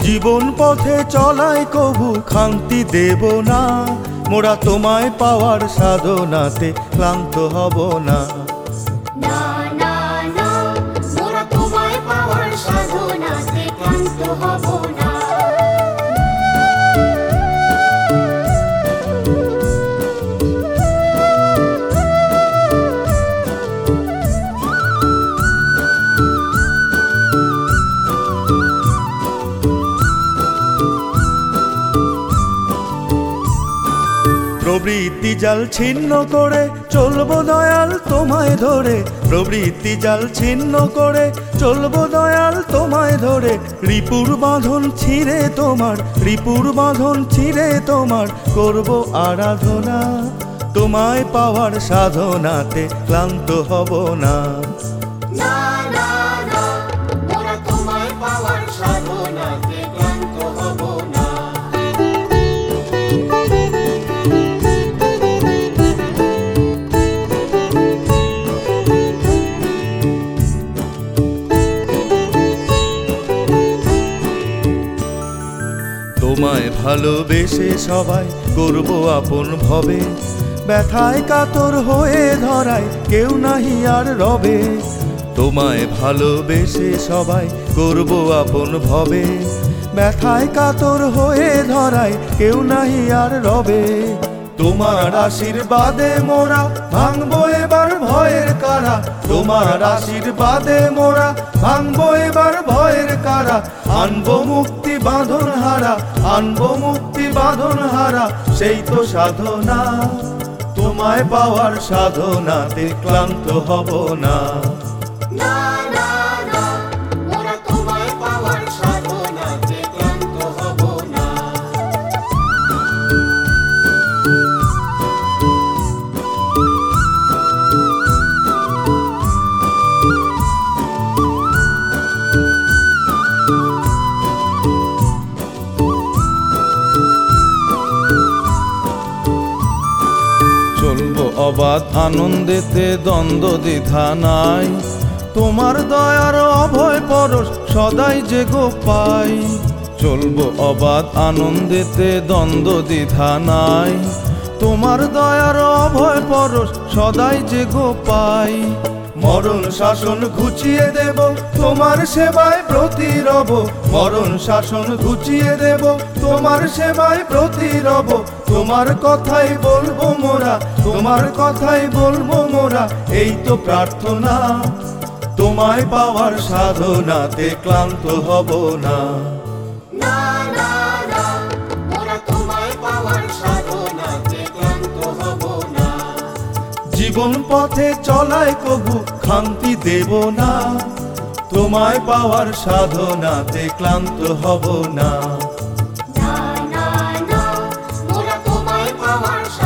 জীবন পথে চলায় কবু খান্তি দেব না, মোরা তোমায় পাওয়ার সাধনাতে ক্লান্ত হব না। না না না, মোরা তোমায় পাওয়ার সাধনাতে ক্লান্ত হব না। প্রবৃত্তি জাল ছিন্ন করে চলবো দয়াল তোমায় ধরে, প্রবৃত্তি জাল ছিন্ন করে চলবো দয়াল তোমায় ধরে। রিপুর বাঁধন ছিঁড়ে তোমার, রিপুর বাঁধন ছিঁড়ে তোমার করব আরাধনা, তোমায় পাওয়ার সাধনাতে ক্লান্ত হব না। না না না, মোরা তোমায় পাওয়ার সাধনাতে ক্লান্ত হব না। তোমায় ভালোবেসে সবাই করব আপন ভবে, ব্যথায় কাতর হয়ে ধরায় কেউ নাহি আর রবে। তোমায় ভালোবেসে সবাই করব আপন ভবে, ব্যথায় কাতর হয়ে ধরায় কেউ নাহি আর রবে। তোমার আশীর্বাদে মোরা ভাঙবো এবার ভয়ের কারা, তোমার আশীর্বাদে মোরা ভাঙবো এবার ভয়ের কারা। আনবো মুক্তি বাঁধন হারা, আনবো মুক্তি বাঁধন হারা, সেই তো সাধনা, তোমায় পাওয়ার সাধনাতে ক্লান্ত হব না। না না না, মোরা তোমায় পাওয়ার সাধনাতে ক্লান্ত হব না। চলবো অবাধ আনন্দেতে দ্বন্দ্ব দ্বিধা নাই, তোমার দয়ার অভয় পরশ সদাই যে গো পাই। চলবো অবাধ আনন্দেতে দ্বন্দ্ব দ্বিধা নাই, তোমার দয়ার অভয় পরশ সদাই যে গো পাই। মরণ শাসন ঘুচিয়ে দেব তোমার সেবায় ব্রতী রব, মরণ শাসন ঘুচিয়ে দেব তোমার সেবায় ব্রতী রব। তোমার কথাই বলবো মোরা, তোমার কথাই বলবো মোরা, এই তো প্রার্থনা, তোমায় পাওয়ার সাধনাতে ক্লান্ত হব না। না না না, মোরা তোমায় পাওয়ার সাধনাতে ক্লান্ত হব না। জীবন পথে চলায় কবু খান্তি দেব না, তোমায় পাওয়ার সাধনাতে ক্লান্ত হব না। না না না, মোরা তোমায় পাওয়ার